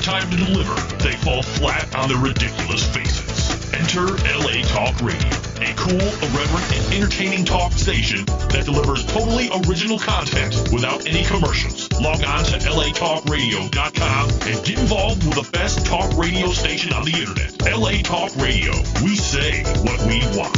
time to deliver, they fall flat on their ridiculous faces. Enter LA Talk Radio, a cool, irreverent, and entertaining talk station that delivers totally original content without any commercials. Log on to latalkradio.com and get involved with the best talk radio station on the internet. LA Talk Radio. We say what we want.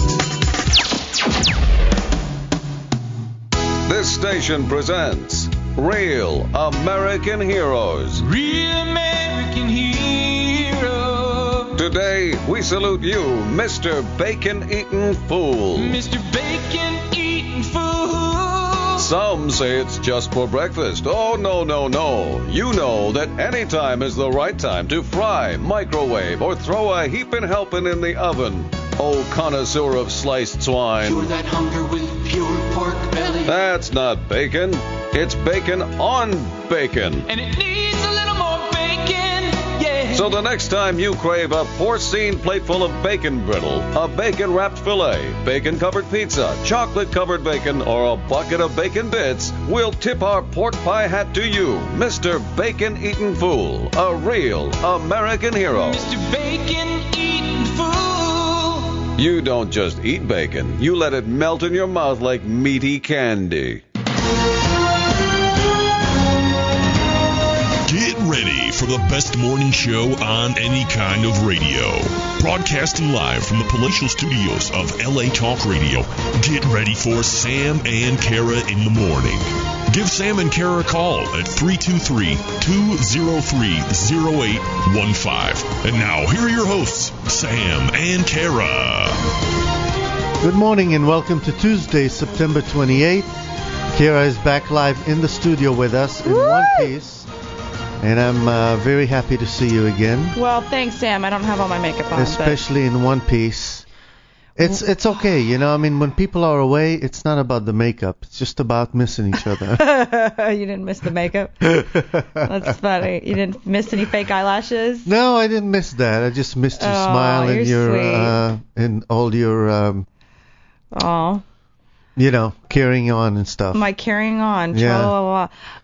This station presents Real American Heroes. Real American Heroes. Today, we salute you, Mr. Bacon-Eating Fool. Mr. Bacon-Eating Fool. Some say it's just for breakfast. Oh, no. You know that any time is the right time to fry, microwave, or throw a heapin' helping in the oven. Oh, connoisseur of sliced swine. Cure that hunger with pure pork belly. That's not bacon. It's bacon on bacon. And it needs a little more bacon, yeah. So the next time you crave a porcine plateful of bacon brittle, a bacon-wrapped filet, bacon-covered pizza, chocolate-covered bacon, or a bucket of bacon bits, we'll tip our pork pie hat to you, Mr. Bacon-Eating Fool, a real American hero. Mr. Bacon-Eating Fool. You don't just eat bacon, you let it melt in your mouth like meaty candy. Get ready for the best morning show on any kind of radio. Broadcasting live from the palatial studios of LA Talk Radio. Get ready for Sam and Kara in the morning. Give Sam and Kara a call at 323-203-0815. And now, here are your hosts, Sam and Kara. Good morning and welcome to Tuesday, September 28th. Kara is back live in the studio with us in one piece. And I'm very happy to see you again. Well, thanks, Sam. I don't have all my makeup on. Especially in one piece. It's okay, you know. I mean, when people are away, it's not about the makeup. It's just about missing each other. You didn't miss the makeup? That's funny. You didn't miss any fake eyelashes? No, I didn't miss that. I just missed your smile and your and all your you know, carrying on and stuff. My carrying on. Yeah.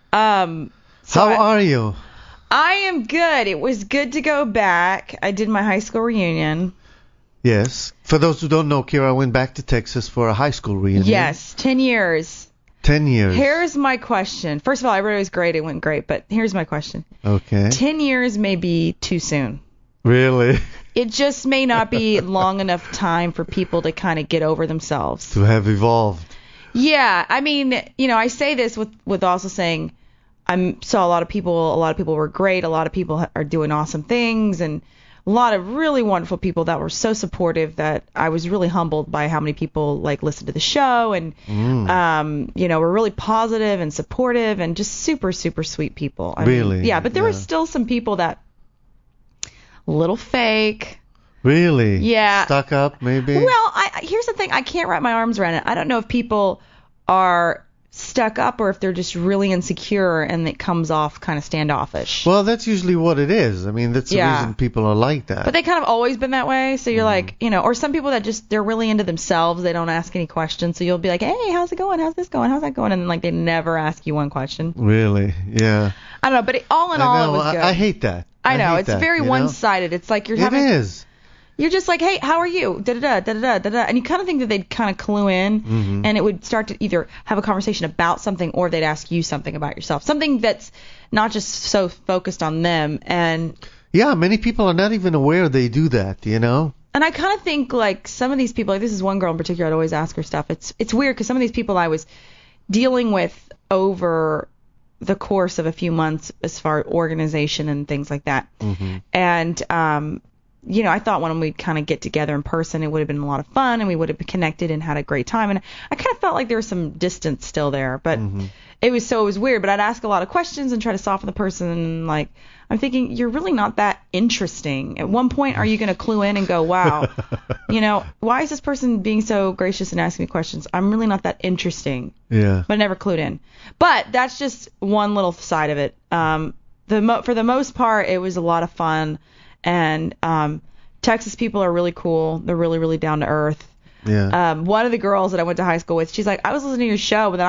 How are you? I am good. It was good to go back. I did my high school reunion. Yes. For those who don't know, Kira went back to Texas for a high school reunion. Yes, 10 years. 10 years. Here's my question. First of all, everybody was great. It went great. But here's my question. Okay. 10 years may be too soon. Really? It just may not be long enough time for people to kind of get over themselves. To have evolved. Yeah. I mean, you know, I say this with also saying I saw a lot of people were great. A lot of people are doing awesome things, and a lot of really wonderful people that were so supportive that I was really humbled by how many people like listened to the show and you know, were really positive and supportive and just super, super sweet people. I mean, yeah, but there were still some people that a little fake. Really? Yeah. Stuck up, maybe? Well, here's the thing. I can't wrap my arms around it. I don't know if people are stuck up or if they're just really insecure and it comes off kind of standoffish. Well, that's usually what it is. I mean, that's the reason people are like that. But they kind of always been that way. So you're like, you know, or some people that just, they're really into themselves. They don't ask any questions. So you'll be like, hey, how's it going? How's this going? How's that going? And then like they never ask you one question. Really? Yeah. I don't know. But all in all, it was good. I hate that. I know. It's very one-sided. It's like you're having... It is. You're just like, hey, how are you? Da-da-da, da-da-da, da-da. And you kind of think that they'd kind of clue in, and it would start to either have a conversation about something or they'd ask you something about yourself. Something that's not just so focused on them. And yeah, many people are not even aware they do that, you know? And I kind of think, like, some of these people, like this is one girl in particular, I'd always ask her stuff. It's weird because some of these people I was dealing with over the course of a few months as far as organization and things like that. And, you know, I thought when we'd kind of get together in person, it would have been a lot of fun and we would have been connected and had a great time. And I kind of felt like there was some distance still there, but it was weird. But I'd ask a lot of questions and try to soften the person. And like, I'm thinking, you're really not that interesting. At one point, are you going to clue in and go, wow, you know, why is this person being so gracious and asking me questions? I'm really not that interesting. Yeah. But I never clued in. But that's just one little side of it. For the most part, it was a lot of fun. And Texas people are really cool. They're really, really down to earth. Yeah. One of the girls that I went to high school with, she's like, I was listening to your show, but then I had to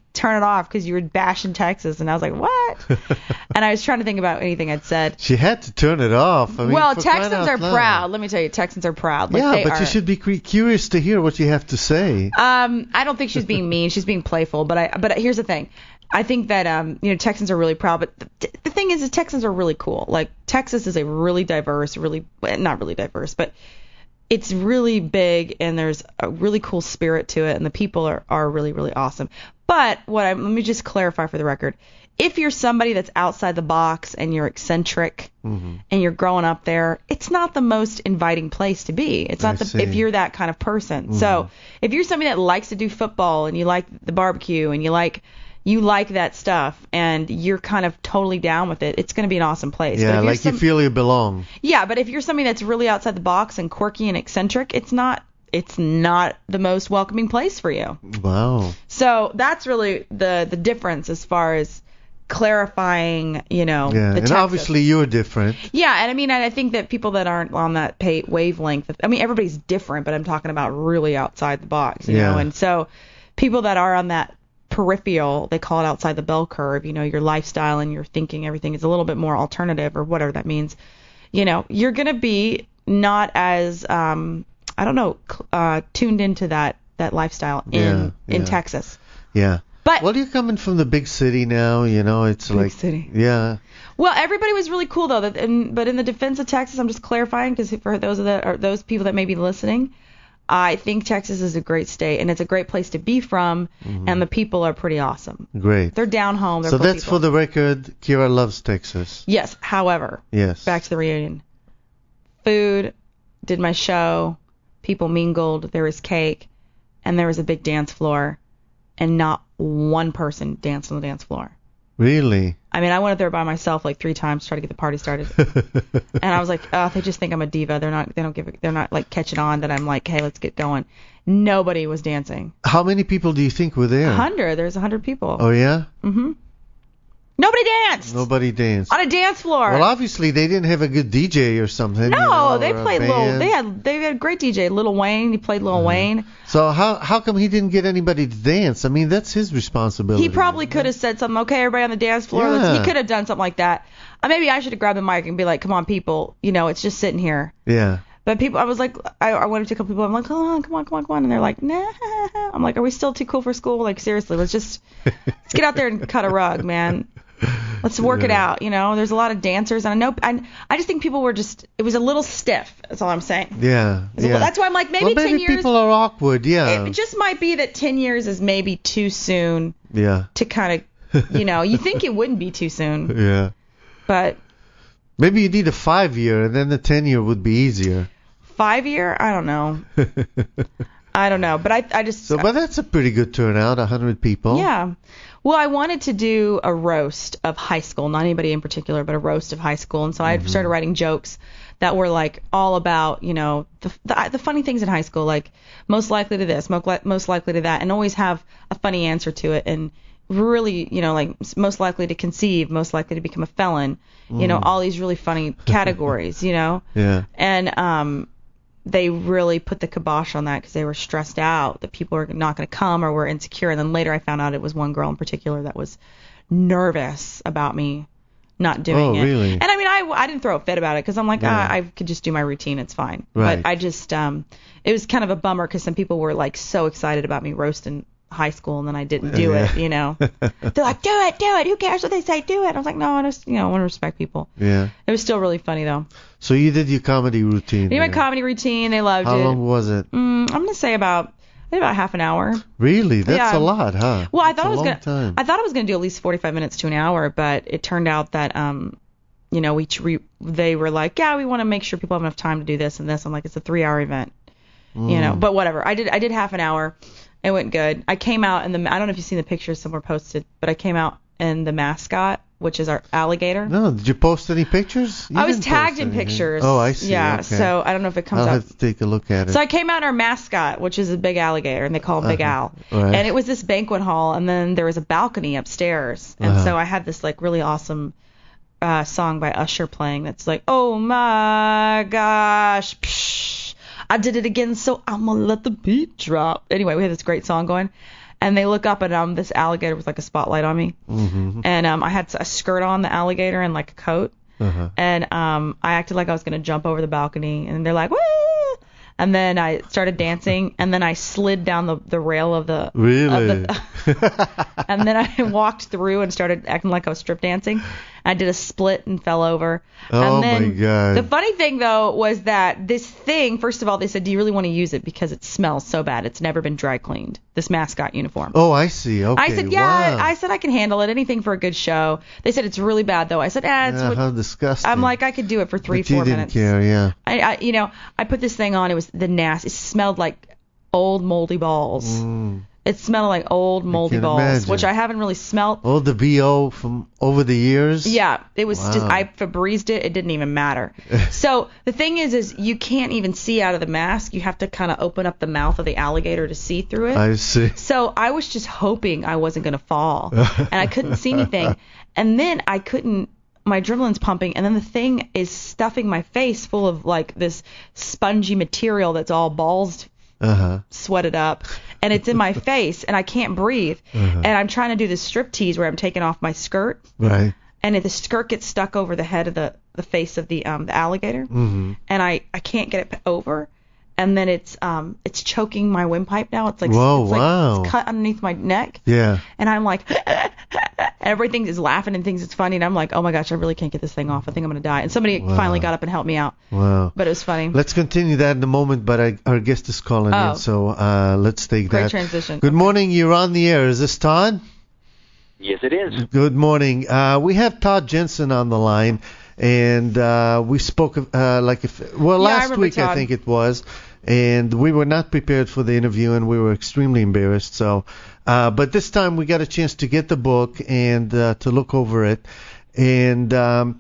turn it off because you were bashing Texas. And I was like, what? And I was trying to think about anything I'd said. She had to turn it off. I mean, Well, for crying Texans out are loud. proud. Let me tell you, Texans are proud. Like, Yeah, they but are. you should be curious to hear what you have to say. I don't think she's being mean. She's being playful. But here's the thing. I think that Texans are really proud. But the thing is Texans are really cool. Like, Texas is a really diverse, not really diverse, but it's really big, and there's a really cool spirit to it, and the people are really, really awesome. But let me just clarify for the record. If you're somebody that's outside the box and you're eccentric and you're growing up there, it's not the most inviting place to be. It's not if you're that kind of person. So if you're somebody that likes to do football and you like the barbecue and you like that stuff and you're kind of totally down with it, it's going to be an awesome place. Yeah, but like you feel you belong. Yeah, but if you're somebody that's really outside the box and quirky and eccentric, it's not the most welcoming place for you. Wow. So that's really the difference as far as clarifying, Yeah, the and Texas. obviously you're different. Yeah, and I mean, I think that people that aren't on that wavelength, I mean, everybody's different, but I'm talking about really outside the box, you know, and so people that are on that peripheral, they call it outside the bell curve, your lifestyle and your thinking, everything is a little bit more alternative or whatever that means, you're going to be not as, tuned into that lifestyle in Texas. Yeah. But well, you're coming from the big city now, it's big like city. Yeah. Well, everybody was really cool though. But in the defense of Texas, I'm just clarifying because for those people that may be listening, I think Texas is a great state and it's a great place to be from, and the people are pretty awesome. Great. They're down home. They're So cool that's people. for the record. Kira loves Texas. Yes. However, Yes. back to the reunion. Food, did my show, people mingled, there was cake, and there was a big dance floor, and not one person danced on the dance floor. Really? I mean, I went up there by myself like 3 times to try to get the party started. And I was like, oh, they just think I'm a diva. They're not like catching on that I'm like, hey, let's get going. Nobody was dancing. How many people do you think were there? 100. There's 100 people. Oh, yeah? Mm-hmm. Nobody danced. Nobody danced. On a dance floor. Well, obviously they didn't have a good DJ or something. No, they or a played band. they had a great DJ, Lil Wayne. He played Lil Wayne. So how come he didn't get anybody to dance? I mean, that's his responsibility. He probably could have said something. Okay, everybody on the dance floor. Yeah. He could have done something like that. Maybe I should have grabbed the mic and be like, come on, people. It's just sitting here. Yeah. But people, I was like, I went up to a couple people. I'm like, come on. And they're like, nah. I'm like, are we still too cool for school? Like, seriously, let's get out there and cut a rug, man. Let's work it out. There's a lot of dancers, and I just think people were it was a little stiff. That's all I'm saying. Yeah. That's why I'm like, maybe 10 years. People are awkward. Yeah. It just might be that 10 years is maybe too soon. Yeah. To kind of, you think it wouldn't be too soon. Yeah. But. Maybe you need a 5-year, and then the 10-year would be easier. 5-year? I don't know. But I just. But that's a pretty good turnout, 100 people. Yeah. Well, I wanted to do a roast of high school, not anybody in particular, but a roast of high school. And so I started writing jokes that were like all about, the funny things in high school, like most likely to this, most likely to that, and always have a funny answer to it. And really, like most likely to conceive, most likely to become a felon, all these really funny categories, Yeah. And they really put the kibosh on that because they were stressed out that people were not going to come or were insecure. And then later I found out it was one girl in particular that was nervous about me not doing it. Really? And I mean, I didn't throw a fit about it because I'm like, I could just do my routine. It's fine. Right. But I just, it was kind of a bummer because some people were like so excited about me roasting high school and then I didn't do it, They're like, do it. Who cares what they say? Do it. I was like, no, I just, I want to respect people. Yeah. It was still really funny though. So you did your comedy routine. I did my comedy routine. They loved it. How long was it? I'm going to say about half an hour. Really? That's a lot, huh? Well, I thought I was going to do at least 45 minutes to an hour, but it turned out that, they were like, yeah, we want to make sure people have enough time to do this and this. I'm like, it's a 3-hour event, but whatever. I did half an hour. It went good. I came out in I don't know if you've seen the pictures somewhere posted, but I came out in the mascot, which is our alligator. No, did you post any pictures? I was tagged in pictures. Oh, I see. Yeah, okay. so I don't know if it comes I'll out. have to take a look at it. So I came out in our mascot, which is a big alligator, and they call him Big Al. Right. And it was this banquet hall, and then there was a balcony upstairs. And so I had this like really awesome song by Usher playing that's like, oh my gosh, psh, I did it again, so I'm gonna let the beat drop. Anyway, we had this great song going. and they look up and this alligator with like a spotlight on me, and I had a skirt on the alligator and like a coat, and I acted like I was gonna jump over the balcony, and they're like, woo! And then I started dancing, and then I slid down the rail of the Really? and then I walked through and started acting like I was strip dancing. I did a split and fell over. Oh, and then my God. The funny thing, though, was that this thing, first of all, they said, do you really want to use it? Because it smells so bad. It's never been dry cleaned, this mascot uniform. Oh, I see. Okay. I said, yeah. Wow. I said, I can handle it. Anything for a good show. They said, it's really bad, though. I said, it's what. How disgusting. I'm like, I could do it for 3-4 But you minutes. didn't care, yeah. I put this thing on. It was the nasty. It smelled like old moldy balls. It smelled like old moldy can balls, imagine. which I haven't really smelt. Oh, the BO from over the years? Yeah, it was just, Wow. I Febrezed it. It didn't even matter. So the thing is you can't even see out of the mask. You have to kind of open up the mouth of the alligator to see through it. I see. So I was just hoping I wasn't going to fall, and I couldn't see anything. And then I couldn't, my adrenaline's pumping, and then the thing is stuffing my face full of like this spongy material that's all balls sweated up, and it's in my face, and I can't breathe. And I'm trying to do this strip tease where I'm taking off my skirt, Right. and the skirt gets stuck over the head of the face of the alligator, and I can't get it over. And then it's choking my windpipe now. It's like, Whoa, it's like wow. it's cut underneath my neck. Yeah. And I'm like, everything is laughing and thinks it's funny. And I'm like, oh my gosh, I really can't get this thing off. I think I'm going to die. And somebody finally got up and helped me out. Wow. But it was funny. Let's continue that in a moment, but our guest is calling in, so let's take Great that. transition. Good morning. You're on the air. Is this Todd? Yes, it is. Good morning. We have Todd Jensen on the line, and we spoke last remember week, I Todd. think it was, and we were not prepared for the interview, and we were extremely embarrassed. So, but this time we got a chance to get the book and to look over it, and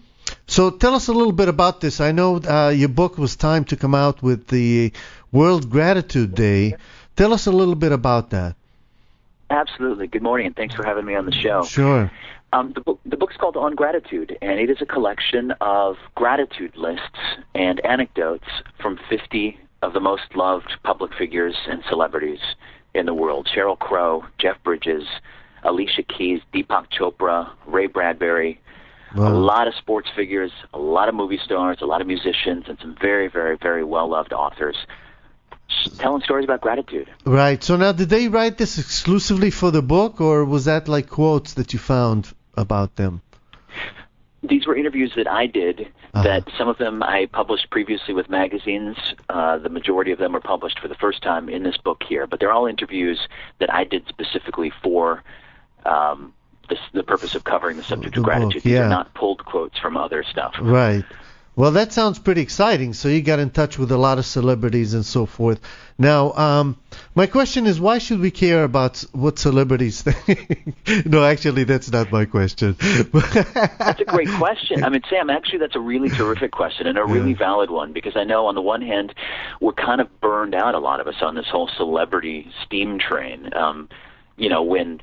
so tell us a little bit about this. I know your book was timed to come out with the World Gratitude Day. Tell us a little bit about that. Absolutely. Good morning, and thanks for having me on the show. Sure. The book's called On Gratitude, and it is a collection of gratitude lists and anecdotes from 50 of the most loved public figures and celebrities in the world. Sheryl Crow, Jeff Bridges, Alicia Keys, Deepak Chopra, Ray Bradbury, a lot of sports figures, a lot of movie stars, a lot of musicians, and some very, very, very well-loved authors telling stories about gratitude. Right. So now, did they write this exclusively for the book, or was that like quotes that you found about them? These were interviews that I did, that some of them I published previously with magazines. The majority of them were published for the first time in this book here, but they're all interviews that I did specifically for the purpose of covering the subject of gratitude. Book, These yeah. are not pulled quotes from other stuff. Right. Well, that sounds pretty exciting. So you got in touch with a lot of celebrities and so forth. Now, my question is, why should we care about what celebrities think? No, actually, that's not my question. That's a great question. I mean, Sam, actually, that's a really terrific question and a really valid one, because I know on the one hand, we're kind of burned out, a lot of us, on this whole celebrity steam train. When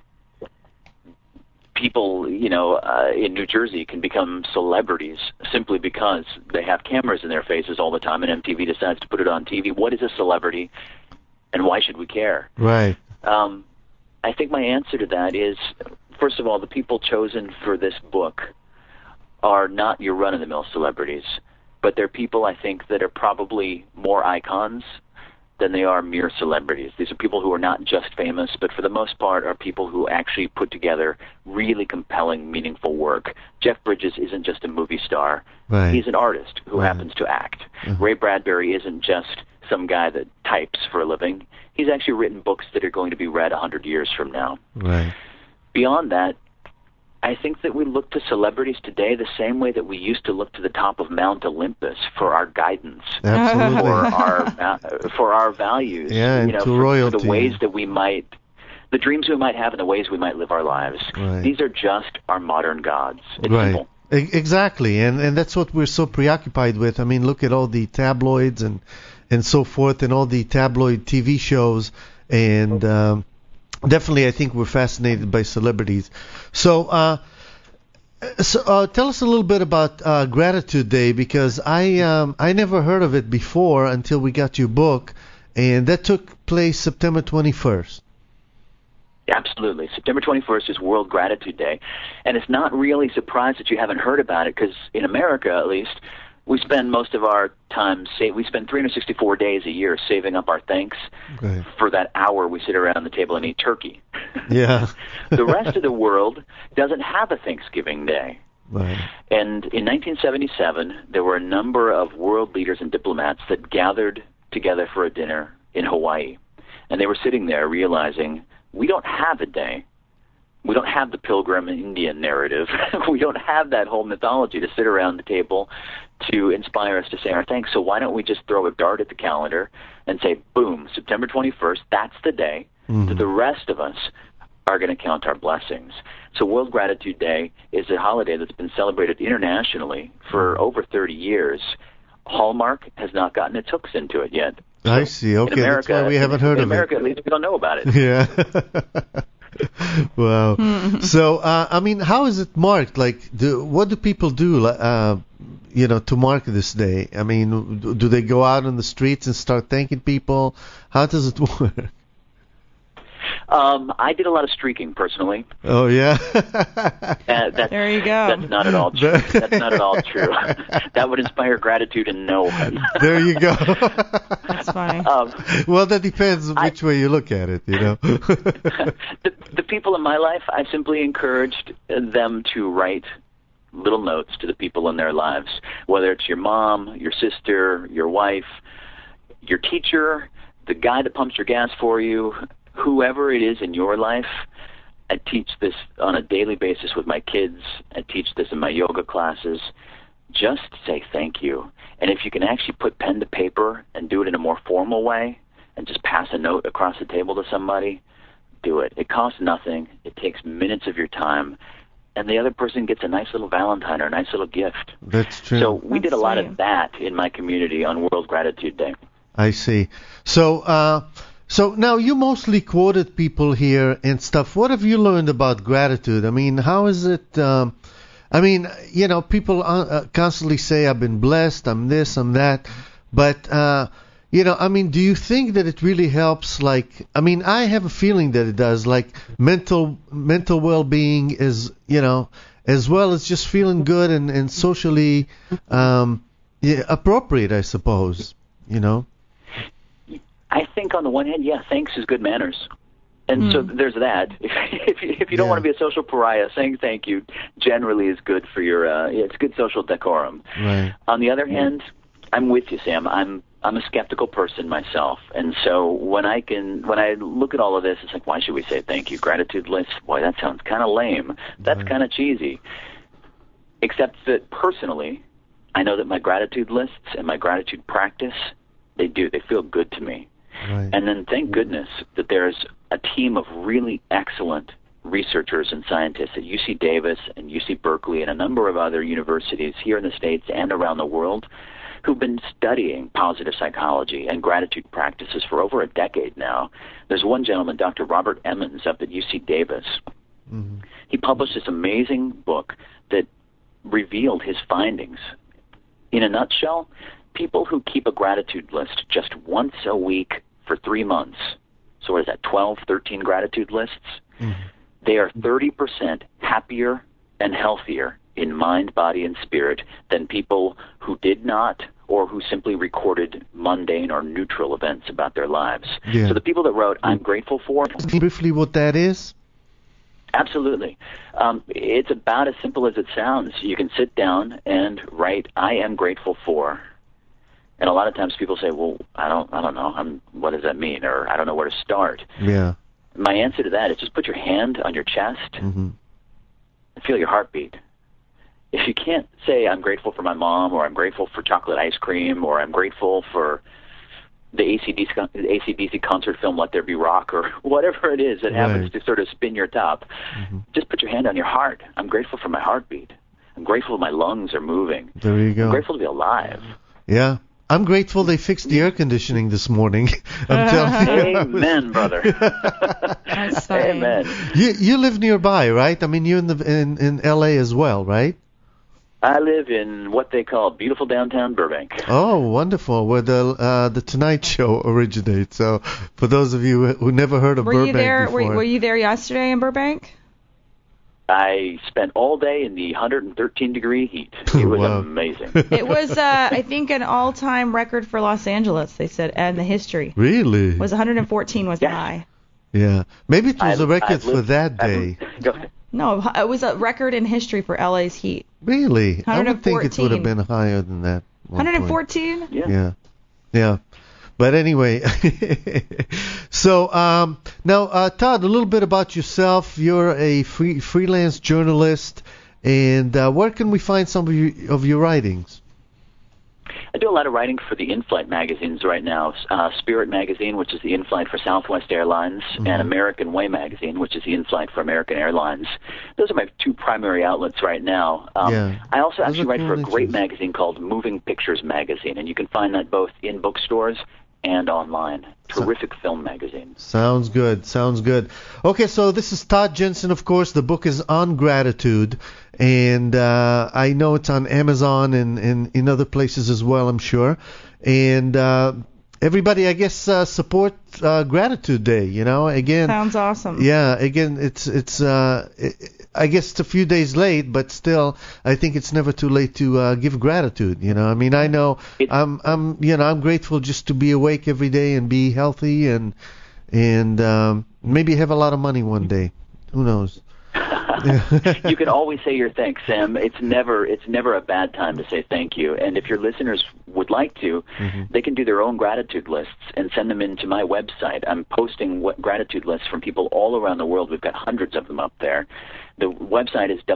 people, in New Jersey can become celebrities simply because they have cameras in their faces all the time, and MTV decides to put it on TV. What is a celebrity, and why should we care? Right. I think my answer to that is, first of all, the people chosen for this book are not your run-of-the-mill celebrities, but they're people, I think, that are probably more icons than they are mere celebrities. These are people who are not just famous, but for the most part are people who actually put together really compelling, meaningful work. Jeff Bridges isn't just a movie star. Right. He's an artist who happens to act. Ray Bradbury isn't just some guy that types for a living. He's actually written books that are going to be read 100 years from now. Right. Beyond that, I think that we look to celebrities today the same way that we used to look to the top of Mount Olympus for our guidance, Absolutely. for our values, Yeah, and to for royalty. the ways that the dreams we might have and the ways we might live our lives. Right. These are just our modern gods. It's Right. simple. Exactly, and that's what we're so preoccupied with. I mean, look at all the tabloids and so forth, and all the tabloid TV shows, and definitely I think we're fascinated by celebrities. So, tell us a little bit about Gratitude Day, because I never heard of it before until we got your book, and that took place September 21st. Absolutely. September 21st is World Gratitude Day. And it's not really surprised that you haven't heard about it, because in America, at least, we spend most of our time, we spend 364 days a year saving up our thanks for that hour we sit around the table and eat turkey. Yeah. The rest of the world doesn't have a Thanksgiving Day. Right. And in 1977, there were a number of world leaders and diplomats that gathered together for a dinner in Hawaii. And they were sitting there realizing, we don't have a day. We don't have the Pilgrim Indian narrative. We don't have that whole mythology to sit around the table to inspire us to say our thanks. So why don't we just throw a dart at the calendar and say, boom, September 21st, that's the day that the rest of us are going to count our blessings. So World Gratitude Day is a holiday that's been celebrated internationally for over 30 years. Hallmark has not gotten its hooks into it yet. I see. Okay, America, that's why we haven't heard of it. In America, at least, we don't know about it. Yeah. Wow. So, I mean, how is it marked? Like, what do people do, to mark this day? I mean, do they go out on the streets and start thanking people? How does it work? I did a lot of streaking personally. Oh, yeah. There you go. That's not at all true. That's not at all true. That would inspire gratitude in no one. There you go. That's funny. Well, that depends which way you look at it, The people in my life, I simply encouraged them to write little notes to the people in their lives, whether it's your mom, your sister, your wife, your teacher, the guy that pumps your gas for you, whoever it is in your life. I teach this on a daily basis with my kids. I teach this in my yoga classes. Just say thank you. And if you can actually put pen to paper and do it in a more formal way and just pass a note across the table to somebody, do it. It costs nothing. It takes minutes of your time. And the other person gets a nice little Valentine or a nice little gift. That's true. So we did a lot of that in my community on World Gratitude Day. I see. So now you mostly quoted people here and stuff. What have you learned about gratitude? I mean, how is it? People constantly say, I've been blessed, I'm this, I'm that. But, do you think that it really helps? Like, I mean, I have a feeling that it does. Like, mental well-being is, as well as just feeling good and socially appropriate, I suppose, I think on the one hand, thanks is good manners. And so there's that. If you don't want to be a social pariah, saying thank you generally is good for your, it's good social decorum. Right. On the other hand, I'm with you, Sam. I'm a skeptical person myself. And so when I look at all of this, it's like, why should we say thank you? Gratitude lists? Boy, that sounds kind of lame. That's kind of cheesy. Except that personally, I know that my gratitude lists and my gratitude practice, they feel good to me. Right. And then thank goodness that there's a team of really excellent researchers and scientists at UC Davis and UC Berkeley and a number of other universities here in the States and around the world who've been studying positive psychology and gratitude practices for over a decade now. There's one gentleman, Dr. Robert Emmons, up at UC Davis. Mm-hmm. He published this amazing book that revealed his findings. In a nutshell, people who keep a gratitude list just once a week for 3 months, so what is that, 12, 13 gratitude lists? Mm-hmm. They are 30% happier and healthier in mind, body, and spirit than people who did not or who simply recorded mundane or neutral events about their lives. Yeah. So the people that wrote, I'm grateful for... Briefly what that is? Absolutely. It's about as simple as it sounds. You can sit down and write, I am grateful for... And a lot of times people say, well, I don't know. What does that mean? Or I don't know where to start. Yeah. My answer to that is just put your hand on your chest and feel your heartbeat. If you can't say, I'm grateful for my mom, or I'm grateful for chocolate ice cream, or I'm grateful for the AC/DC concert film Let There Be Rock, or whatever it is that happens to sort of spin your top, just put your hand on your heart. I'm grateful for my heartbeat. I'm grateful my lungs are moving. There you go. I'm grateful to be alive. Yeah. I'm grateful they fixed the air conditioning this morning. I'm telling you. Amen, brother. That's funny. Amen. You live nearby, right? I mean, you're in LA as well, right? I live in what they call beautiful downtown Burbank. Oh, wonderful! Where the Tonight Show originates. So, for those of you who never heard of Burbank before, were you there yesterday in Burbank? I spent all day in the 113-degree heat. It was Wow. amazing. It was, I think, an all-time record for Los Angeles. They said, and the history Really? was 114 was the Yes. high. Yeah. Maybe it was a record I've for lived- that day. Go ahead. No, it was a record in history for LA's heat. Really? I would think it would have 114. been higher than that. at one point. 114? Yeah. Yeah. But anyway, so now, Todd, a little bit about yourself. You're a freelance journalist, and where can we find some of your writings? I do a lot of writing for the in-flight magazines right now. Spirit Magazine, which is the in-flight for Southwest Airlines, and American Way Magazine, which is the in-flight for American Airlines. Those are my two primary outlets right now. Yeah. I also Those actually are write cool for a great issues. magazine called Moving Pictures Magazine, and you can find that both in bookstores and online. Terrific film magazine. Sounds good. Sounds good. Okay, so this is Todd Jensen, of course. The book is On Gratitude, and I know it's on Amazon and in other places as well, I'm sure. And everybody, I guess, support Gratitude Day. You know, again. Sounds awesome. Yeah, again, it's I guess it's a few days late, but still, I think it's never too late to give gratitude. You know, I mean, I know I'm grateful just to be awake every day and be healthy and maybe have a lot of money one day. Who knows? You can always say your thanks, Sam. It's never a bad time to say thank you. And if your listeners would like to, they can do their own gratitude lists and send them into my website. I'm posting gratitude lists from people all around the world. We've got hundreds of them up there. The website is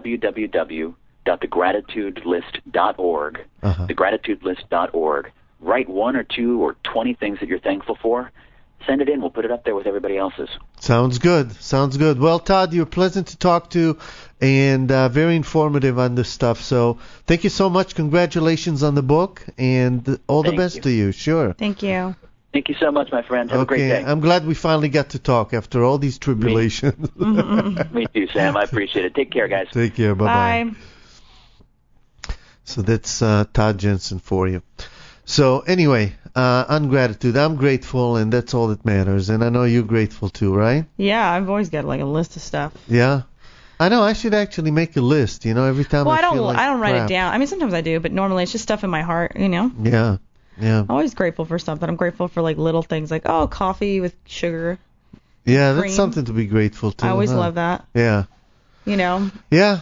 www.thegratitudelist.org. Thegratitudelist.org. Write 1 or 2 or 20 things that you're thankful for. Send it in. We'll put it up there with everybody else's. Sounds good. Sounds good. Well, Todd, you're pleasant to talk to and very informative on this stuff. So thank you so much. Congratulations on the book and all the Thank best you. to you. Sure. Thank you. Thank you so much, my friend. Have a great day. I'm glad we finally got to talk after all these tribulations. Me too, Sam. I appreciate it. Take care, guys. Take care. Bye-bye. Bye. So that's Todd Jensen for you. So anyway, on gratitude, I'm grateful, and that's all that matters. And I know you're grateful too, right? Yeah, I've always got like a list of stuff. Yeah. I know. I should actually make a list. You know, every time Well, I feel like I don't write crap. it down. I mean, sometimes I do, but normally it's just stuff in my heart, you know. Yeah. Yeah. I'm always grateful for something. I'm grateful for like little things like, oh, coffee with sugar. Yeah, that's Cream. something to be grateful to. I always huh? love that, Yeah. you know. Yeah.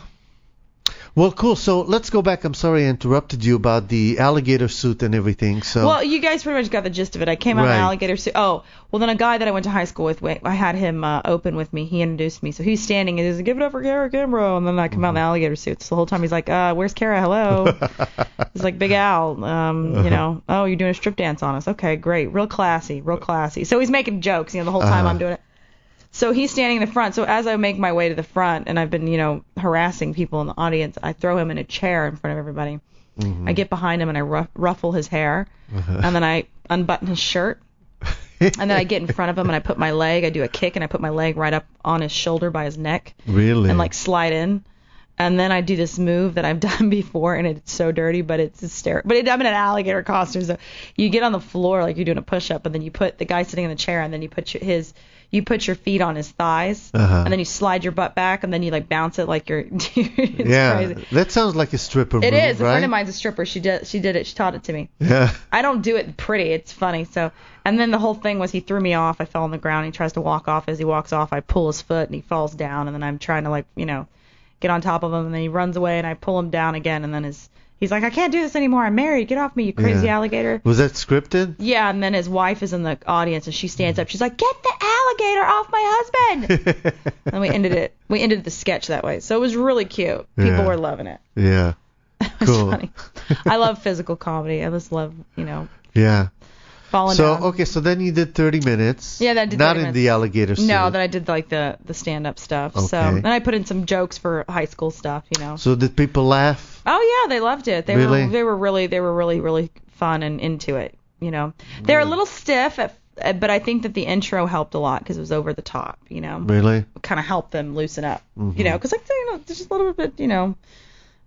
Well, cool. So let's go back. I'm sorry I interrupted you about the alligator suit and everything. So. Well, you guys pretty much got the gist of it. I came out in Right. an alligator suit. Oh, well, then a guy that I went to high school with, I had him open with me. He introduced me. So he's standing and he's like, give it up for Kara Kimbrough. And then I come out in the alligator suit. So the whole time he's like, where's Kara? Hello. He's like, Big Al, you know, oh, you're doing a strip dance on us. Okay, great. Real classy, real classy. So he's making jokes, you know, the whole time I'm doing it. So he's standing in the front. So as I make my way to the front, and I've been, you know, harassing people in the audience, I throw him in a chair in front of everybody. I get behind him and I ruffle his hair, and then I unbutton his shirt, and then I get in front of him and I put my leg, I do a kick, and I put my leg right up on his shoulder by his neck, Really? and like slide in. And then I do this move that I've done before, and it's so dirty, but it's hysterical. But I'm in an alligator costume, so you get on the floor like you're doing a push-up, and then you put the guy sitting in the chair, and then you put your feet on his thighs, and then you slide your butt back, and then you like bounce it like you're. It's Yeah. crazy. That sounds like a stripper It move, is. A right? friend of mine's a stripper. She did it. She taught it to me. Yeah. I don't do it pretty. It's funny. So, and then the whole thing was he threw me off. I fell on the ground. He tries to walk off. As he walks off, I pull his foot, and he falls down. And then I'm trying to, like, you know, get on top of him, and then he runs away, and I pull him down again. And then he's like, I can't do this anymore. I'm married. Get off me, you crazy Yeah. alligator. Was that scripted? Yeah. And then his wife is in the audience, and she stands up. She's like, get the alligator off my husband. And we ended the sketch that way. So it was really cute. People Yeah. were loving it. Yeah. It was Cool. funny. I love physical comedy. I just love, you know, Yeah. falling So down. okay, so then you did 30 minutes. Yeah, that did Not 30 in minutes. the alligator suit. No, then I did like the stand-up stuff. So Okay. then I put in some jokes for high school stuff, you know. So did people laugh? Oh yeah, they loved it. They Really? were really fun and into it, you know. They're a little stiff, but I think that the intro helped a lot because it was over the top, you know. Really? Kind of helped them loosen up, you know, because like you know, there's just a little bit, you know,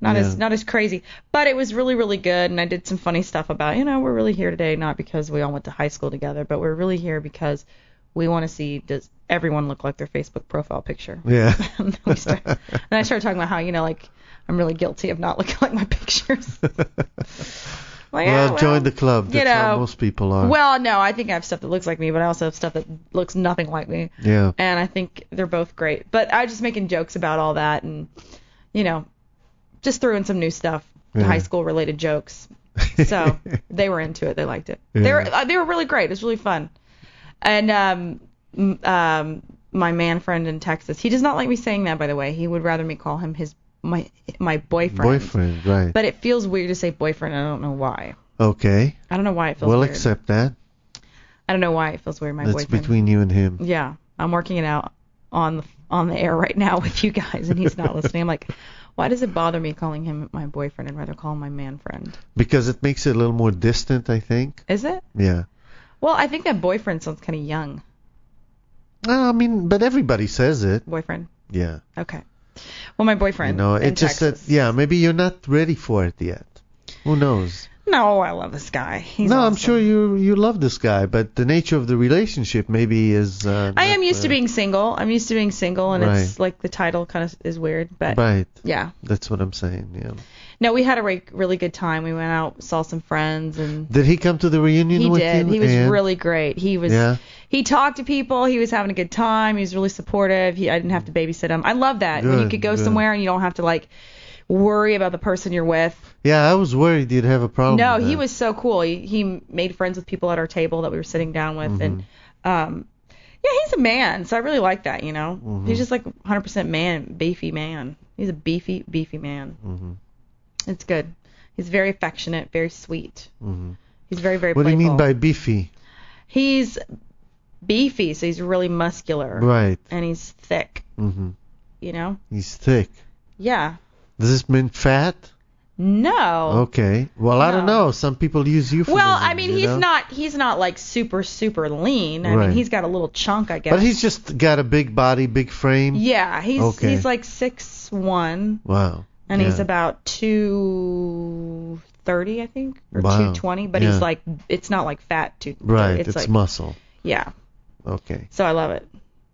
Not Yeah. as crazy. But it was really, really good, and I did some funny stuff about, we're really here today not because we all went to high school together, but we're really here because we want to see, does everyone look like their Facebook profile picture? Yeah. And then I started talking about how, like, I'm really guilty of not looking like my pictures. Like, Well, join the club. That's how most people are. Well, no, I think I have stuff that looks like me, but I also have stuff that looks nothing like me. Yeah. And I think they're both great. But I was just making jokes about all that and, just threw in some new stuff, Yeah. high school related jokes. So they were into it. They liked it. Yeah. They were really great. It was really fun. And my man friend in Texas, he does not like me saying that, by the way. He would rather me call him my boyfriend. Boyfriend, right. But it feels weird to say boyfriend. I don't know why. Okay. I don't know why it feels We'll weird. accept that. I don't know why it feels weird, my That's boyfriend. between you and him. Yeah, I'm working it out on the air right now with you guys, and he's not listening. I'm like, why does it bother me calling him my boyfriend? I'd rather call him my man friend. Because it makes it a little more distant, I think. Is it? Yeah. Well, I think that boyfriend sounds kind of young. I mean, but everybody says it. Boyfriend. Yeah. Okay. Well, my boyfriend. in it's just Texas. that, maybe you're not ready for it yet. Who knows? No, I love this guy. He's No, awesome. I'm sure you love this guy, but the nature of the relationship maybe is. I am used to being single. I'm used to being single, and it's Right. like the title kind of is weird, but Right. yeah. That's what I'm saying. Yeah. No, we had a really good time. We went out, saw some friends, and Did he come to the reunion he with did. you? He was And- really great. He was. Yeah. He talked to people. He was having a good time. He was really supportive. I didn't have to babysit him. I love that when you Good, could go good. somewhere and you don't have to like worry about the person you're with. Yeah, I was worried you'd have a problem. No, with he that. was so cool. He made friends with people at our table that we were sitting down with, and yeah, he's a man. So I really like that. He's just like 100% man, beefy man. He's a beefy man. It's good. He's very affectionate, very sweet. He's very, very What playful. do you mean by beefy? He's beefy, so he's really muscular. Right. And he's thick. He's thick. Yeah. Does this mean fat? No. Okay. Well, I don't No. know. Some people use euphemisms. Well, I mean, you know? he's not like super lean. I Right. mean, he's got a little chunk, I guess. But he's just got a big body, big frame. Yeah, he's Okay. like 6'1", Wow. and Yeah. he's about 230, I think, or Wow. 220. But Yeah. he's like, it's not like fat. Right. It's It's like, muscle. yeah. Okay. So I love it.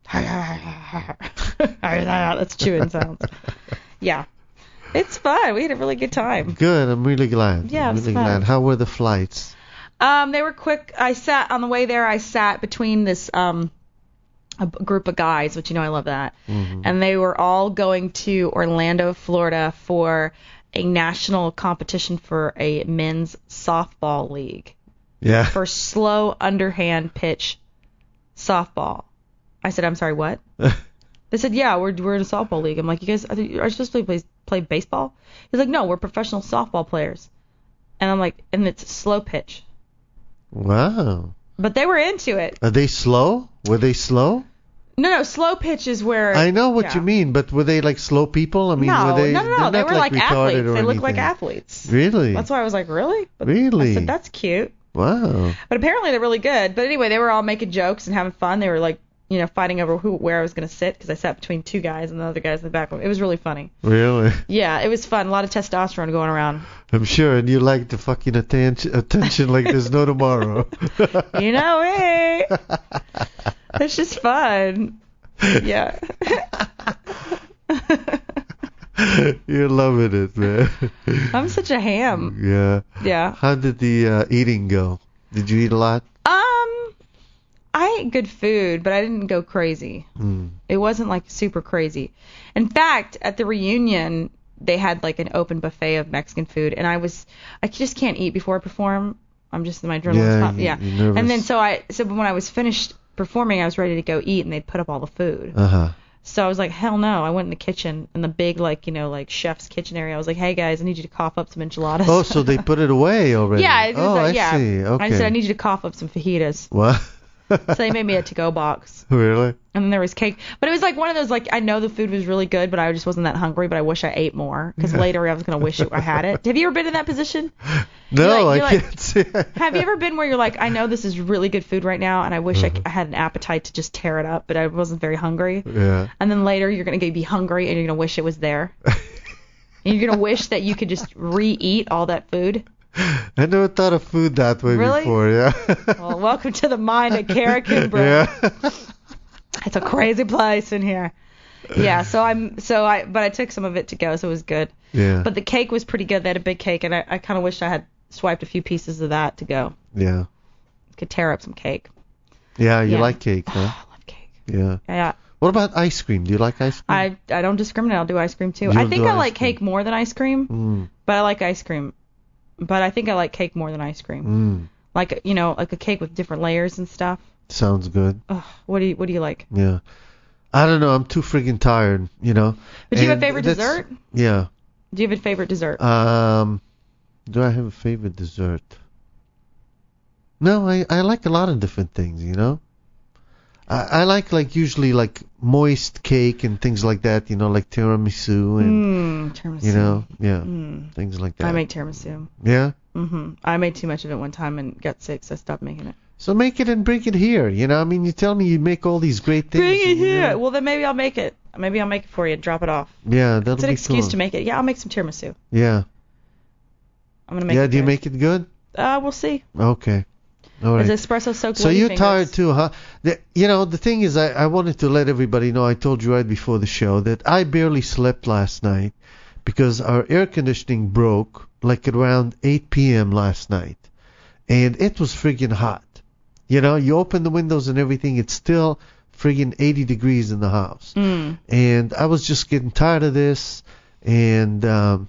That's chewing sounds. Yeah. It's fun. We had a really good time. Good. I'm really glad. Yeah, it I'm was really fun. glad. How were the flights? They were quick. On the way there, I sat between this a group of guys, which I love that. And they were all going to Orlando, Florida for a national competition for a men's softball league. Yeah. For slow underhand pitch softball. I said, I'm sorry, what? They said, yeah, we're in a softball league. I'm like, you guys are you supposed to play baseball? He's like, no, we're professional softball players. And I'm like, and it's slow pitch. Wow. But they were into it. Are they slow? Were they slow? No, slow pitch is where. I know what yeah. you mean, but were they like slow people? I mean, No, were they? no. they're They not were like retarded athletes. or They looked like anything. athletes. Really? That's why I was like, really? But Really? I said, that's cute. Wow. But apparently they're really good. But anyway, they were all making jokes and having fun. They were like, fighting over where I was going to sit because I sat between two guys and the other guys in the back. It was really funny. Really? Yeah, it was fun. A lot of testosterone going around. I'm sure, and you like the fucking attention like there's no tomorrow. You know me. It's just fun. Yeah. You're loving it, man. I'm such a ham. Yeah. Yeah. How did the eating go? Did you eat a lot? I ate good food, but I didn't go crazy. It wasn't like super crazy. In fact, at the reunion, they had like an open buffet of Mexican food, and I just can't eat before I perform. I'm just my adrenaline's pop. Yeah. you're nervous. And then so when I was finished performing, I was ready to go eat, and they'd put up all the food. Uh-huh. So I was like, hell no. I went in the kitchen, in the big, like chef's kitchen area. I was like, hey, guys, I need you to cough up some enchiladas. Oh, so they put it away already? Yeah. It was I yeah. see. Okay. I said, I need you to cough up some fajitas. What? So they made me a to-go box. Really? And then there was cake. But it was like one of those, like, I know the food was really good, but I just wasn't that hungry, but I wish I ate more. Because later I was going to wish I had it. Have you ever been in that position? No, You're I like- can't see it. Have you ever been where you're like, I know this is really good food right now, and I wish I had an appetite to just tear it up, but I wasn't very hungry. Yeah. And then later you're going to be hungry, and you're going to wish it was there. And you're going to wish that you could just re-eat all that food? I never thought of food that way Really? before, yeah. Well, welcome to the mind of Kara Kimbrough. Yeah. It's a crazy place in here. Yeah, but I took some of it to go, so it was good. Yeah. But the cake was pretty good. They had a big cake, and I kind of wished I had swiped a few pieces of that to go. Yeah. Could tear up some cake. Yeah, you Yeah. like cake, huh? I love cake. Yeah. Yeah. What about ice cream? Do you like ice cream? I don't discriminate. I'll do ice cream too. You I don't think do I ice like cream. cake more than ice cream, but I like ice cream. But I think I like cake more than ice cream. Like like a cake with different layers and stuff. Sounds good. Ugh, what do you like? Yeah. I don't know. I'm too friggin' tired, But do you have a And favorite that's- dessert? Yeah. Do you have a favorite dessert? Do I have a favorite dessert? No, I like a lot of different things, I like usually like moist cake and things like that, like tiramisu and Tiramisu. things like that. I make tiramisu. Yeah. I made too much of it one time and got sick, so I stopped making it. So make it and bring it here. I mean, you tell me you make all these great things. Bring it and, here. Well, then maybe I'll make it. Maybe I'll make it for you and drop it off. Yeah, that'll It's an be excuse cool. to make it. Yeah, I'll make some tiramisu. Yeah. I'm gonna make Yeah, it. do you good. make it good? We'll see. Okay. All right. Is espresso soaked? So you're ladyfingers. tired too, huh? The thing is, I wanted to let everybody know, I told you right before the show, that I barely slept last night because our air conditioning broke like at around 8 p.m. last night. And it was friggin' hot. You open the windows and everything, it's still friggin' 80 degrees in the house. And I was just getting tired of this. And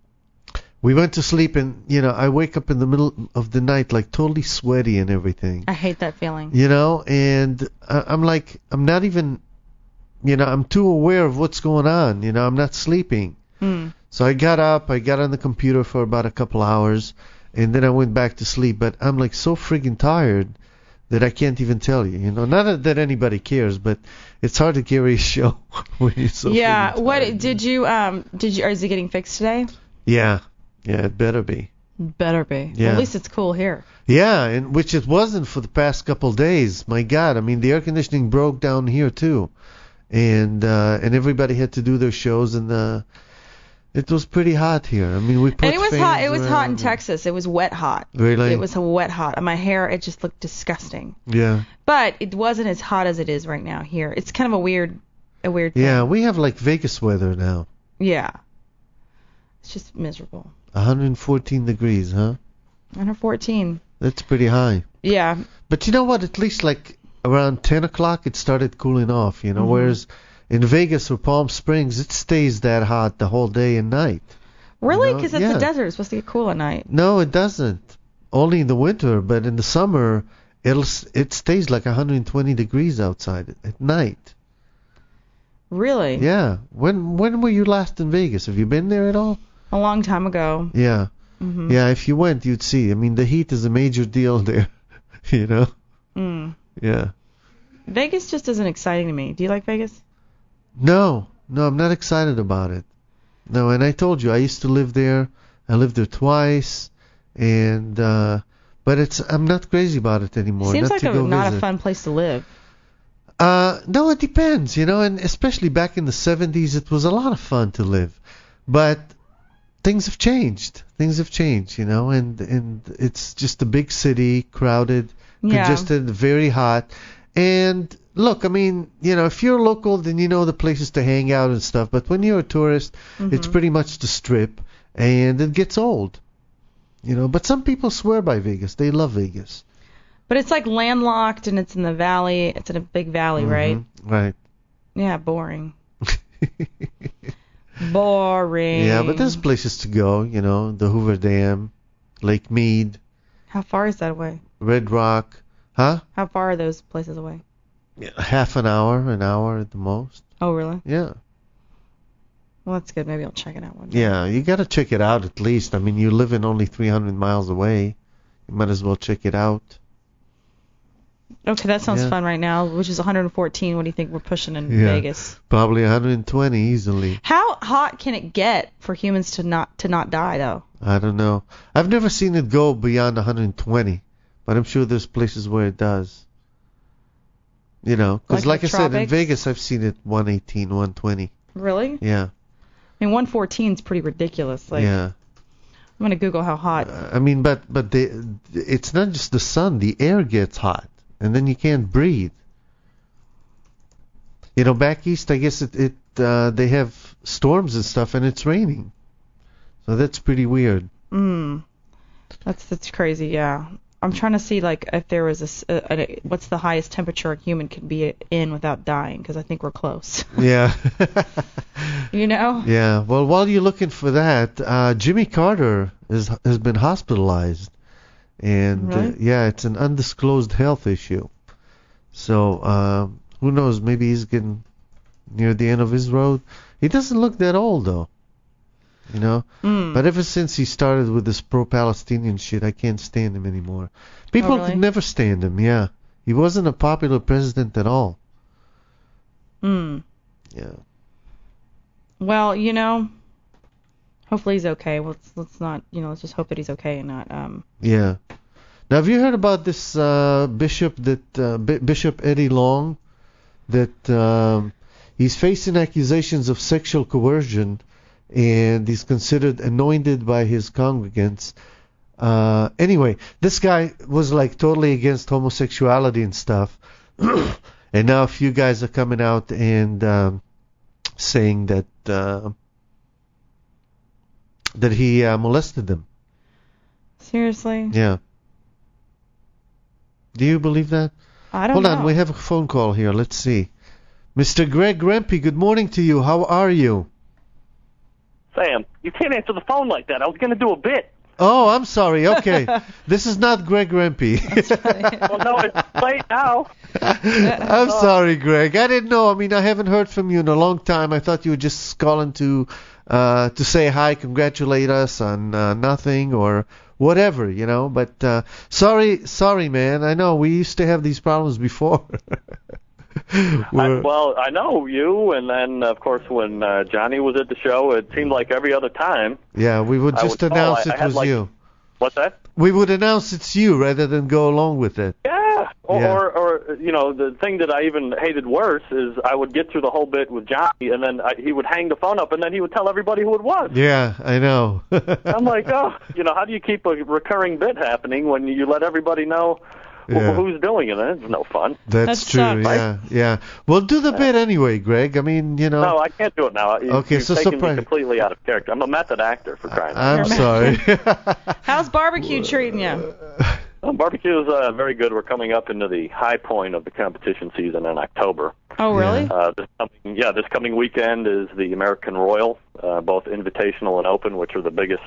we went to sleep and, I wake up in the middle of the night like totally sweaty and everything. I hate that feeling. And I'm like, I'm not even, I'm too aware of what's going on. I'm not sleeping. So I got up, I got on the computer for about a couple hours, and then I went back to sleep. But I'm like so friggin' tired that I can't even tell you. Not that anybody cares, but it's hard to carry a show when you're so Yeah. friggin' What tired. did you is it getting fixed today? Yeah, it better be. Better be. Yeah. Well, at least it's cool here. Yeah, and which it wasn't for the past couple days. My God, I mean, the air conditioning broke down here too, and everybody had to do their shows, and it was pretty hot here. I mean, we put And it was hot. fans It was hot in around. Texas. It was wet hot. Really? It was wet hot. And my hair, it just looked disgusting. Yeah. But it wasn't as hot as it is right now here. It's kind of a weird thing. Yeah, we have like Vegas weather now. Yeah. It's just miserable. 114 degrees, huh? 114. That's pretty high. Yeah. But you know what? At least like around 10 o'clock it started cooling off, whereas in Vegas or Palm Springs it stays that hot the whole day and night. Really? Because it's Yeah. the desert. It's supposed to get cool at night. No, it doesn't. Only in the winter, but in the summer it stays like 120 degrees outside at night. Really? Yeah. When were you last in Vegas? Have you been there at all? A long time ago. Yeah. Mm-hmm. Yeah, if you went, you'd see. I mean, the heat is a major deal there, Yeah. Vegas just isn't exciting to me. Do you like Vegas? No, I'm not excited about it. No, and I told you, I used to live there. I lived there twice, and but I'm not crazy about it anymore. Seems not like to go not visit. a fun place to live. No, it depends, and especially back in the 70s, it was a lot of fun to live. But things have changed. And it's just a big city, crowded, Yeah. congested, very hot. And look, I mean, if you're local, then you know the places to hang out and stuff. But when you're a tourist, it's pretty much the Strip, and it gets old. But some people swear by Vegas. They love Vegas. But it's like landlocked and it's in the valley. It's in a big valley, right? Right. Yeah, boring. Boring. Yeah, but there's places to go, the Hoover Dam, Lake Mead, How far is that away? Red Rock. Huh? How far are those places away? Half an hour at the most. Oh, really? Yeah. Well, that's good. Maybe I'll check it out one day. Yeah, you got to check it out at least. I mean, you live in only 300 miles away. You might as well check it out. Okay, that sounds Yeah. fun right now, which is 114. What do you think we're pushing in Yeah. Vegas? Probably 120 easily. How hot can it get for humans to not die, though? I don't know. I've never seen it go beyond 120, but I'm sure there's places where it does. Because Like I the said, in tropics? Vegas I've seen it 118, 120. Really? Yeah. I mean, 114 is pretty ridiculous. Like, Yeah. I'm gonna Google how hot. I mean, but it's not just the sun. The air gets hot, and then you can't breathe. You know, back east, I guess they have storms and stuff, and it's raining. So that's pretty weird. That's crazy. Yeah. I'm trying to see like if there was what's the highest temperature a human can be in without dying, because I think we're close. Yeah. You know? Yeah. Well, while you're looking for that, Jimmy Carter has been hospitalized, and Really? yeah, it's an undisclosed health issue. So who knows? Maybe he's getting near the end of his road. He doesn't look that old though. You know? But ever since he started with this pro-Palestinian shit, I can't stand him anymore. People really? could never stand him, yeah. He wasn't a popular president at all. Yeah. Well, you know, hopefully he's okay. Let's not, you know, let's just hope that he's okay and not. Yeah. Now, have you heard about this Bishop Eddie Long? That he's facing accusations of sexual coercion, and he's considered anointed by his congregants. Anyway, this guy was like totally against homosexuality and stuff, and now a few guys are coming out and saying that he molested them. Seriously? Yeah. Do you believe that? I don't know. know. Hold on, we have a phone call here. Let's see. Mr. Greg Rempe, good morning to you. How are you? Sam, you can't answer the phone like that. I was going to do a bit. Oh, I'm sorry. Okay. This is not Greg Rempe. Well, no, it's late now. I'm sorry, Greg. I didn't know. I mean, I haven't heard from you in a long time. I thought you were just calling to say hi, congratulate us on nothing or whatever, you know. But sorry, man. I know we used to have these problems before. I know you, and then, of course, when Johnny was at the show, it seemed like every other time. Yeah, we would just announce it was you. What's that? We would announce it's you rather than go along with it. Yeah. Or you know, the thing that I even hated worse is I would get through the whole bit with Johnny, and then he would hang the phone up, and then he would tell everybody who it was. Yeah, I know. I'm like, oh, you know, how do you keep a recurring bit happening when you let everybody know who's doing it? It's no fun. That's true. sucks. Yeah. Well, do the bit anyway, Greg. I mean, you know. No, I can't do it now. Okay, You've so taken me surprise. completely out of character. I'm a method actor, for crying out I'm loud. sorry. How's barbecue treating you? Barbecue is very good. We're coming up into the high point of the competition season in October. Oh, really? This coming weekend is the American Royal, both Invitational and Open, which are the biggest.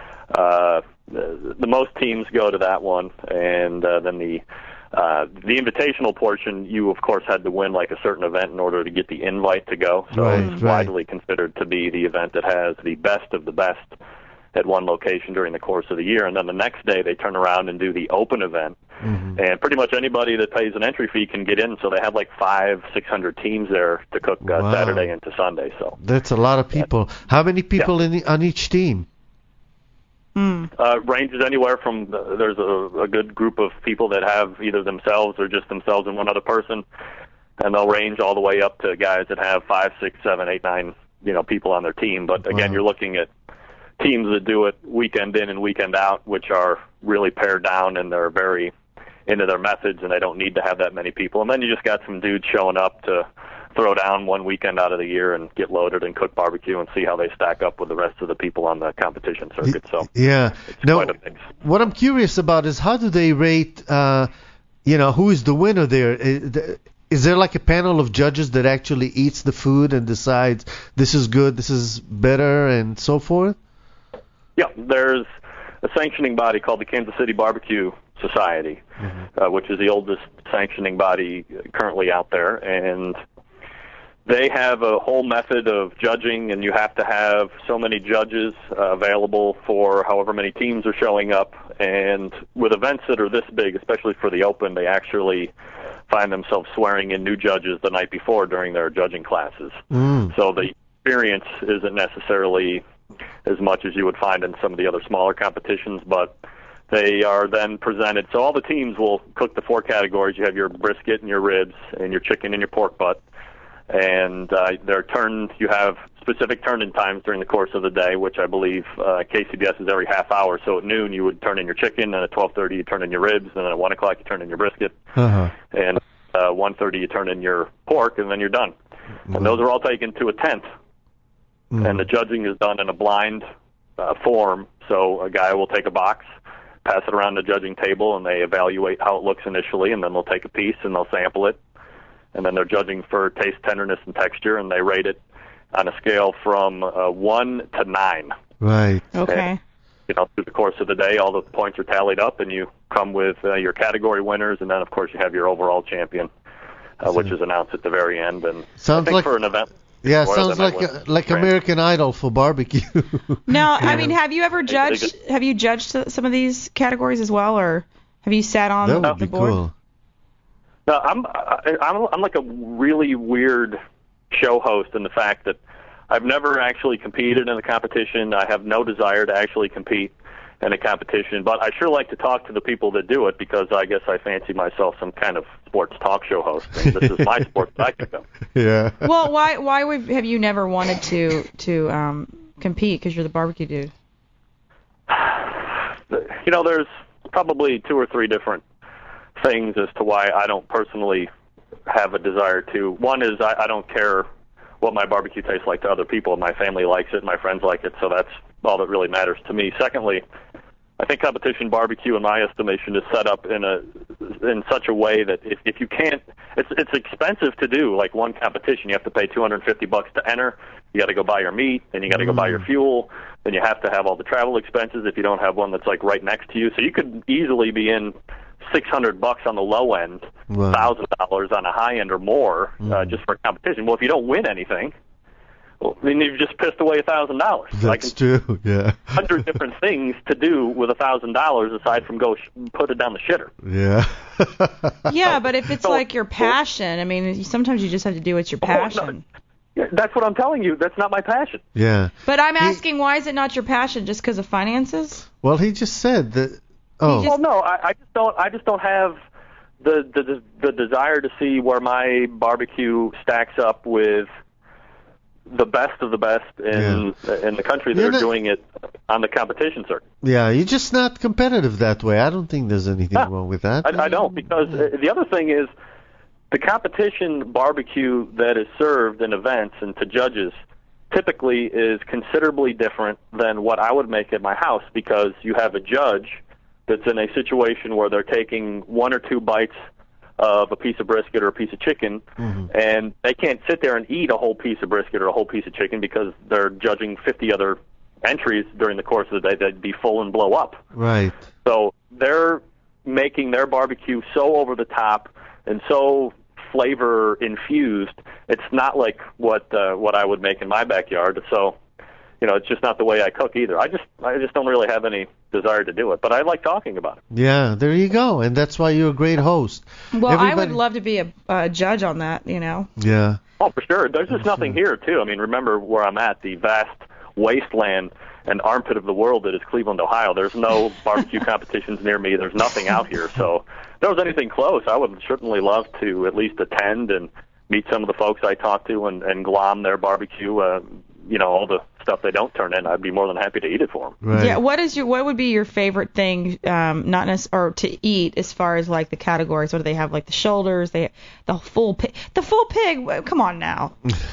The most teams go to that one, and then the Invitational portion, you of course had to win like a certain event in order to get the invite to go. So it's widely considered to be the event that has the best of the best at one location during the course of the year. And then the next day they turn around and do the open event. Mm-hmm. And pretty much anybody that pays an entry fee can get in. So they have like 500-600 teams there to cook Saturday into Sunday. So that's a lot of people. How many people on each team? Ranges anywhere from there's a good group of people that have either themselves or just themselves and one other person, and they'll range all the way up to guys that have 5, 6, 7, 8, 9 people on their team. But again, you're looking at teams that do it weekend in and weekend out, which are really pared down and they're very into their methods, and they don't need to have that many people. And then you just got some dudes showing up to throw down one weekend out of the year and get loaded and cook barbecue and see how they stack up with the rest of the people on the competition circuit. So yeah, no. Quite a mix. What I'm curious about is how do they rate? Who is the winner there? Is there like a panel of judges that actually eats the food and decides this is good, this is better, and so forth? Yeah, there's a sanctioning body called the Kansas City Barbecue Society, which is the oldest sanctioning body currently out there, and they have a whole method of judging, and you have to have so many judges available for however many teams are showing up. And with events that are this big, especially for the Open, they actually find themselves swearing in new judges the night before during their judging classes. So the experience isn't necessarily as much as you would find in some of the other smaller competitions, but they are then presented. So all the teams will cook the 4 categories. You have your brisket and your ribs and your chicken and your pork butt. and you have specific turn-in times during the course of the day, which I believe KCBS is every half hour. So at noon you would turn in your chicken, and at 12:30 you turn in your ribs, and then at 1 o'clock you turn in your brisket, and 1:30 you turn in your pork, and then you're done. And those are all taken to a tent, and the judging is done in a blind form. So a guy will take a box, pass it around the judging table, and they evaluate how it looks initially, and then they'll take a piece and they'll sample it, and then they're judging for taste, tenderness, and texture, and they rate it on a scale from 1 to 9. Right. Okay. And, through the course of the day, all the points are tallied up, and you come with your category winners, and then, of course, you have your overall champion, which is announced at the very end. And sounds I think like for an event. Yeah, sounds like American Idol for barbecue. Now, I mean, have you ever judged? Have you judged some of these categories as well, or have you sat on that would the be board? Cool. No, I'm like a really weird show host in the fact that I've never actually competed in a competition. I have no desire to actually compete in a competition, but I sure like to talk to the people that do it, because I guess I fancy myself some kind of sports talk show host. And this is my sport that I pick up. Yeah. Well, why have you never wanted to compete? Because you're the barbecue dude. There's probably 2 or 3 different things as to why I don't personally have a desire to. One is I don't care what my barbecue tastes like to other people. My family likes it, my friends like it, so that's all that really matters to me. Secondly, I think competition barbecue, in my estimation, is set up in such a way that if you can't, it's expensive to do. Like one competition, you have to pay $250 to enter. You got to go buy your meat, then you got to go buy your fuel, then you have to have all the travel expenses if you don't have one that's like right next to you. So you could easily be in $600 on the low end, $1,000 on a high end or more, just for a competition. Well, if you don't win anything, well, then you've just pissed away $1,000. That's true. Yeah. 100 different things to do with $1,000 aside from go put it down the shitter. Yeah. Yeah, but if it's like your passion, I mean, sometimes you just have to do what's your passion. No, that's what I'm telling you. That's not my passion. Yeah. But I'm asking, why is it not your passion? Just because of finances? Well, he just said that. Oh. Well, no, I just don't have the desire to see where my barbecue stacks up with the best of the best in the country that are doing it on the competition circuit. Yeah, you're just not competitive that way. I don't think there's anything wrong with that. I don't, because the other thing is the competition barbecue that is served in events and to judges typically is considerably different than what I would make at my house, because you have a judge that's in a situation where they're taking 1 or 2 bites of a piece of brisket or a piece of chicken, and they can't sit there and eat a whole piece of brisket or a whole piece of chicken because they're judging 50 other entries during the course of the day that'd be full and blow up. Right. So they're making their barbecue so over the top and so flavor infused. It's not like what I would make in my backyard. So, it's just not the way I cook either. I just don't really have any desire to do it, but I like talking about it. Yeah, there you go, and that's why you're a great host. Well, I would love to be a judge on that, Yeah. Oh, for sure. There's just nothing here, too. I mean, remember where I'm at, the vast wasteland and armpit of the world that is Cleveland, Ohio. There's no barbecue competitions near me. There's nothing out here. So if there was anything close, I would certainly love to at least attend and meet some of the folks I talk to and glom their barbecue, all the stuff they don't turn in. I'd be more than happy to eat it for them. Right. Yeah. What would be your favorite thing, or to eat as far as like the categories? What do they have? Like the shoulders, the full pig. The full pig. Come on now.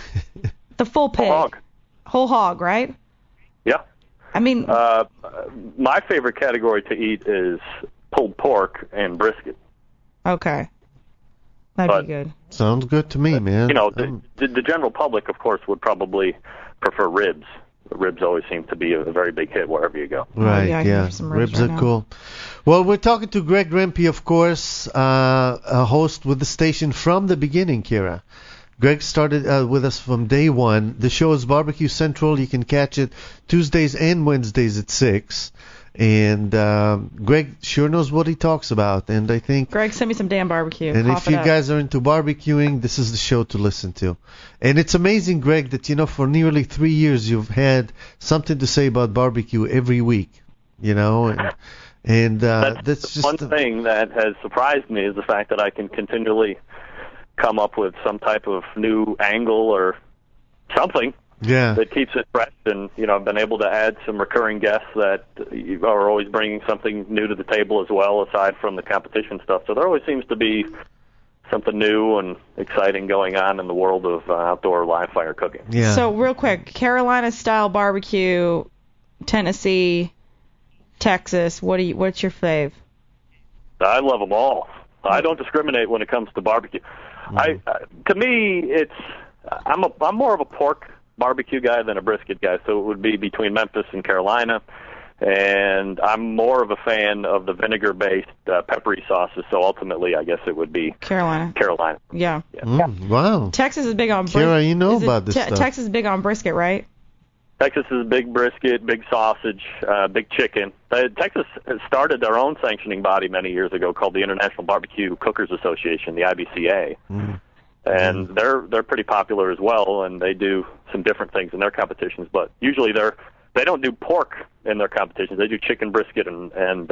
The full pig. Whole hog, right? Yeah. I mean, my favorite category to eat is pulled pork and brisket. Okay. That'd be good. Sounds good to me, man. The general public, of course, would probably prefer ribs. Ribs always seem to be a very big hit wherever you go. Right, yeah. Some ribs are cool. Well, we're talking to Greg Rempe, of course, a host with the station from the beginning, Kira. Greg started with us from day one. The show is Barbecue Central. You can catch it Tuesdays and Wednesdays at 6. And Greg sure knows what he talks about. And I think Greg, send me some damn barbecue. And if you guys are into barbecuing, this is the show to listen to. And it's amazing, Greg, that for nearly 3 years you've had something to say about barbecue every week. And that's just one thing that has surprised me is the fact that I can continually come up with some type of new angle or something Yeah. that keeps it fresh. And, I've been able to add some recurring guests that are always bringing something new to the table as well, aside from the competition stuff. So there always seems to be something new and exciting going on in the world of outdoor live fire cooking. Yeah. So real quick, Carolina-style barbecue, Tennessee, Texas, what's your fave? I love them all. I don't discriminate when it comes to barbecue. To me, I'm more of a pork barbecue guy than a brisket guy, so it would be between Memphis and Carolina. And I'm more of a fan of the vinegar-based peppery sauces, so ultimately I guess it would be Carolina. Yeah. Wow. Texas is big on brisket. Kara, you know about this stuff. Texas is big on brisket, right? Texas is big brisket, big sausage, big chicken. Texas has started their own sanctioning body many years ago called the International Barbecue Cookers Association, the IBCA. And they're pretty popular as well, and they do some different things in their competitions, but usually they don't do pork in their competitions. They do chicken brisket and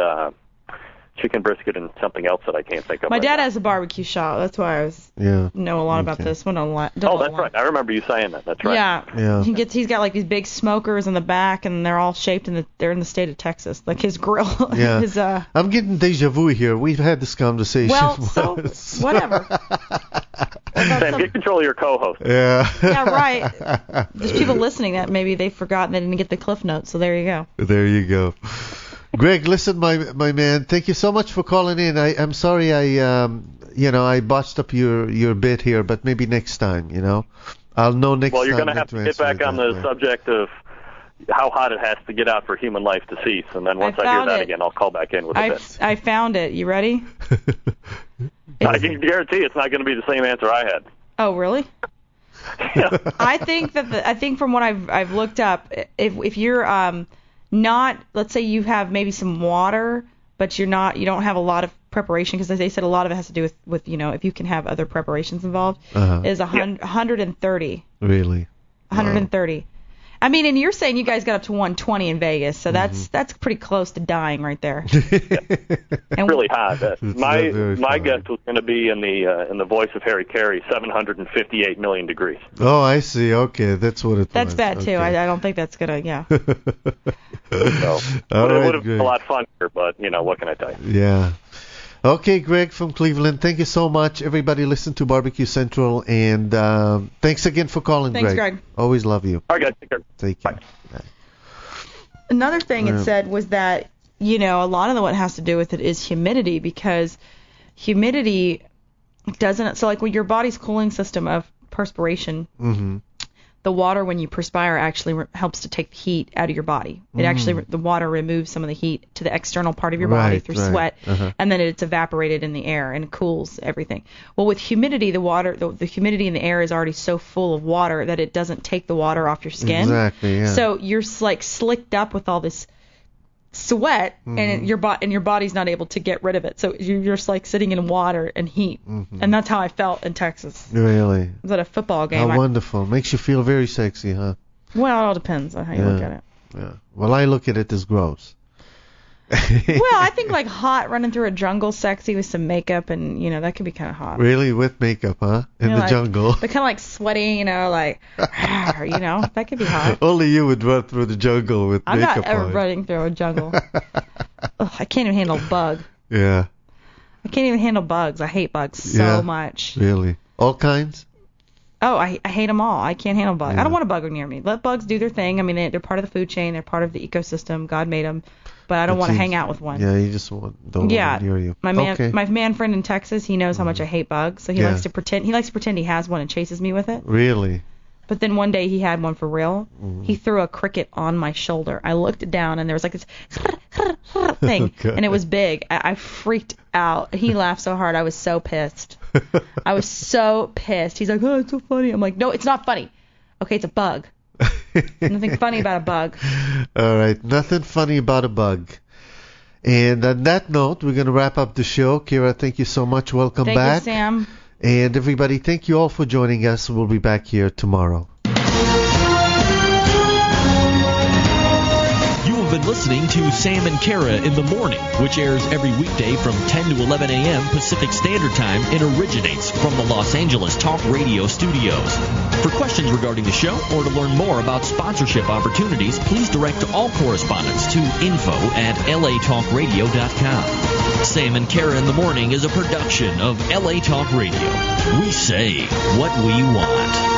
something else that I can't think of. My right dad now. has a barbecue shop. That's why I know a lot about this one. That's right. I remember you saying that. That's right. Yeah. He's got like these big smokers in the back, and they're all shaped they're in the state of Texas. Like his grill. Yeah. I'm getting deja vu here. We've had this conversation. Well, so whatever. Sam, get control of your co-host. Yeah. Yeah, right. There's people listening that maybe they forgot and they didn't get the cliff notes. So there you go. There you go. Greg, listen, my man, thank you so much for calling in. I'm sorry I botched up your bit here, but maybe next time, I'll know next time. Well, you're going to have to get back on the way. subject of how hot it has to get out for human life to cease, and then once I hear that again, I'll call back in with a bit. I found it. You ready? I can guarantee it's not going to be the same answer I had. Oh, really? Yeah. I think from what I've looked up, if you're not, let's say you have maybe some water, but you don't have a lot of preparation, because they said a lot of it has to do with if you can have other preparations involved, is 130. Really? 130. Wow. I mean, and you're saying you guys got up to 120 in Vegas, so that's pretty close to dying right there. And really hot. My fun. guess was going to be in the voice of Harry Carey, 758 million degrees. Oh, I see. Okay, that's what it was. That's bad too. Okay. I don't think that's gonna. Yeah. So All it right, would have been Greg. a lot funnier, but what can I tell you? Yeah. Okay, Greg from Cleveland, thank you so much. Everybody listen to Barbecue Central, and thanks again for calling, Thanks, Greg. Always love you. All right, guys, take care. Take care. Bye. Another thing it said was that, a lot of what has to do with it is humidity, because humidity doesn't, so like when your body's cooling system of perspiration, the water when you perspire actually helps to take the heat out of your body. It actually, the water removes some of the heat to the external part of your body through sweat, and then it's evaporated in the air and cools everything. Well, with humidity, the humidity in the air is already so full of water that it doesn't take the water off your skin. Exactly, yeah. So you're like slicked up with all this sweat, and your body's not able to get rid of it. So you're just like sitting in water and heat, and that's how I felt in Texas. Really? I was at a football game. How wonderful. Makes you feel very sexy, huh? Well, it all depends on how you look at it. Yeah. Well, I look at it as gross. Well, I think like hot, running through a jungle, sexy with some makeup, and that could be kind of hot. Really? With makeup, huh? In the jungle? But kind of like sweaty, like, that could be hot. Only you would run through the jungle with I'm makeup not ever on. running through a jungle. Ugh, I can't even handle a bug. Yeah. I can't even handle bugs. I hate bugs so much. Really? All kinds? Oh, I hate them all. I can't handle bugs. I don't want a bug near me. Let bugs do their thing. I mean, they're part of the food chain. They're part of the ecosystem. God made them. But I don't want to hang out with one. Yeah, you just don't want them near you. My man friend in Texas, he knows how much I hate bugs. So he likes to pretend he has one and chases me with it. Really? But then one day he had one for real. He threw a cricket on my shoulder. I looked down and there was like this thing, and it was big. I freaked out. He laughed so hard. I was so pissed. I was so pissed. He's like, "Oh, it's so funny." I'm like, "No, it's not funny. Okay, it's a bug. Nothing funny about a bug." All right, nothing funny about a bug. And on that note, we're going to wrap up the show. Kira, thank you so much. Welcome back. Thank you, Sam. And everybody, thank you all for joining us. We'll be back here tomorrow. You have been listening to Sam and Kara in the Morning, which airs every weekday from 10 to 11 a.m. Pacific Standard Time and originates from the Los Angeles Talk Radio studios. For questions regarding the show or to learn more about sponsorship opportunities, please direct all correspondence to info@latalkradio.com. Sam and Kara in the Morning is a production of LA Talk Radio. We say what we want.